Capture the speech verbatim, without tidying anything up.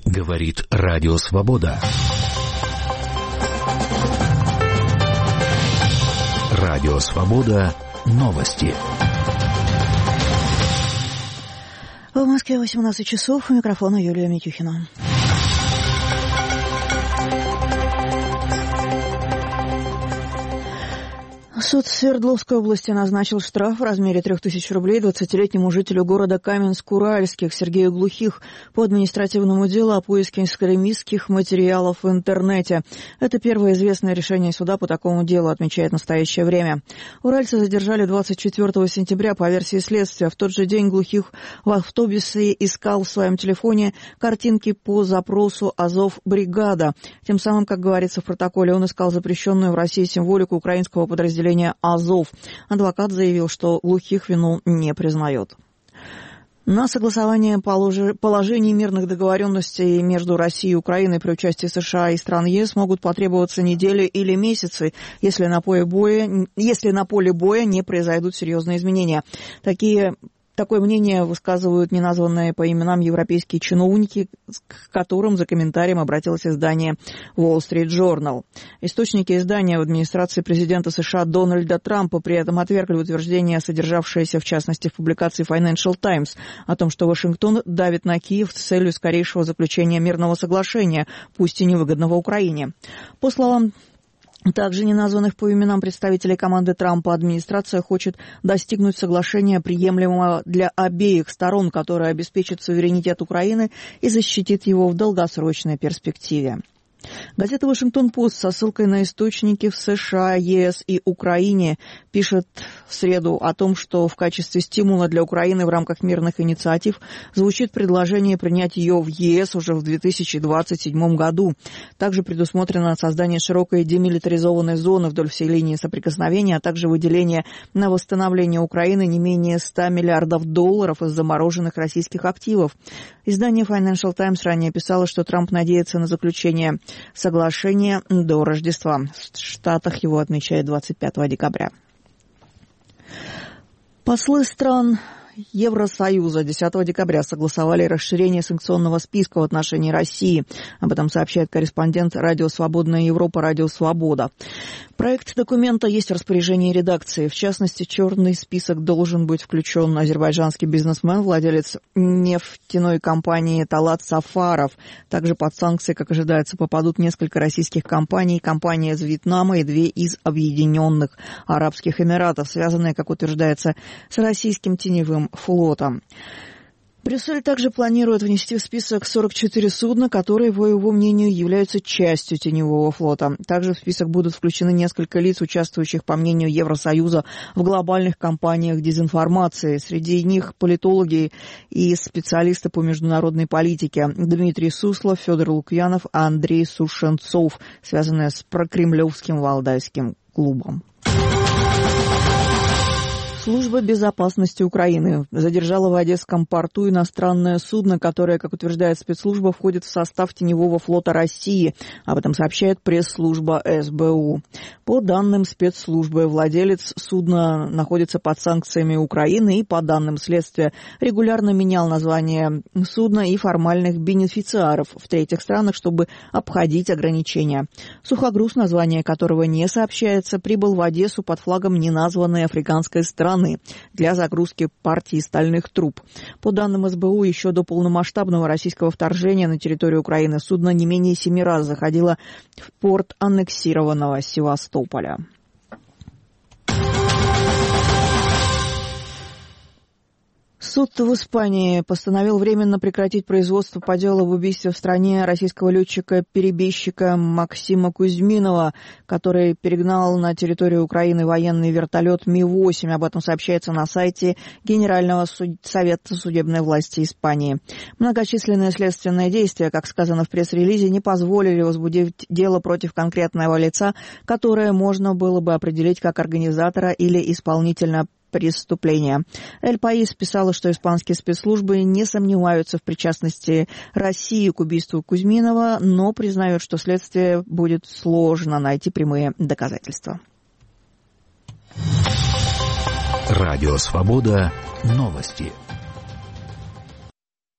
Говорит Радио Свобода. Радио Свобода. Новости. В Москве восемнадцать часов. У микрофона Юлия Митюхина. Суд Свердловской области назначил штраф в размере трех тысяч рублей двадцатилетнему жителю города Каменск-Уральских Сергею Глухих по административному делу о поиске экстремистских материалов в интернете. Это первое известное решение суда по такому делу, отмечает настоящее время. Уральца задержали двадцать четвёртого сентября по версии следствия. В тот же день Глухих в автобусе искал в своем телефоне картинки по запросу «Азов-бригада». Тем самым, как говорится в протоколе, он искал запрещенную в России символику украинского подразделения «Азов». Адвокат заявил, что Глухих вину не признает. На согласование положений мирных договоренностей между Россией и Украиной при участии США и стран ЕС могут потребоваться недели или месяцы, если на поле боя, если на поле боя не произойдут серьезные изменения. Такие Такое мнение высказывают неназванные по именам европейские чиновники, к которым за комментарием обратилось издание Wall Street Journal. Источники издания в администрации президента США Дональда Трампа при этом отвергли утверждение, содержавшееся в частности в публикации Financial Times, о том, что Вашингтон давит на Киев с целью скорейшего заключения мирного соглашения, пусть и невыгодного Украине. По словам также неназванных по именам представителей команды Трампа, администрация хочет достигнуть соглашения, приемлемого для обеих сторон, которое обеспечит суверенитет Украины и защитит его в долгосрочной перспективе. Газета «Вашингтон-Пост» со ссылкой на источники в США, ЕС и Украине пишет в среду о том, что в качестве стимула для Украины в рамках мирных инициатив звучит предложение принять ее в ЕС уже в две тысячи двадцать седьмом году. Также предусмотрено создание широкой демилитаризованной зоны вдоль всей линии соприкосновения, а также выделение на восстановление Украины не менее ста миллиардов долларов из замороженных российских активов. Издание Financial Times ранее писало, что Трамп надеется на заключение соглашение до Рождества. В Штатах его отмечают двадцать пятого декабря. Послы стран Евросоюза десятого декабря согласовали расширение санкционного списка в отношении России. Об этом сообщает корреспондент Радио Свободная Европа «Радио Свобода». Проект документа есть в распоряжении редакции. В частности, черный список должен быть включен азербайджанский бизнесмен, владелец нефтяной компании Талат Сафаров. Также под санкции, как ожидается, попадут несколько российских компаний, компания из Вьетнама и две из Объединенных Арабских Эмиратов, связанные, как утверждается, с российским теневым флотом. Брюссель также планирует внести в список сорок четыре судна, которые, по его мнению, являются частью теневого флота. Также в список будут включены несколько лиц, участвующих, по мнению Евросоюза, в глобальных кампаниях дезинформации. Среди них политологи и специалисты по международной политике Дмитрий Суслов, Федор Лукьянов, Андрей Сушенцов, связанные с прокремлевским Валдайским клубом. Служба безопасности Украины задержала в Одесском порту иностранное судно, которое, как утверждает спецслужба, входит в состав теневого флота России. Об этом сообщает пресс-служба эс бэ у. По данным спецслужбы, владелец судна находится под санкциями Украины и, по данным следствия, регулярно менял название судна и формальных бенефициаров в третьих странах, чтобы обходить ограничения. Сухогруз, название которого не сообщается, прибыл в Одессу под флагом неназванной африканской страны для загрузки партии стальных труб. По данным эс бэ у, еще до полномасштабного российского вторжения на территорию Украины судно не менее семи раз заходило в порт аннексированного Севастополя. Суд в Испании постановил временно прекратить производство по делу об убийстве в стране российского летчика-перебежчика Максима Кузьминова, который перегнал на территорию Украины военный вертолет Ми восемь. Об этом сообщается на сайте Генерального суд... совета судебной власти Испании. Многочисленные следственные действия, как сказано в пресс-релизе, не позволили возбудить дело против конкретного лица, которое можно было бы определить как организатора или исполнителя преступления. Эль Паис писала, что испанские спецслужбы не сомневаются в причастности России к убийству Кузьминова, но признают, что следствие будет сложно найти прямые доказательства. Радио Свобода. Новости.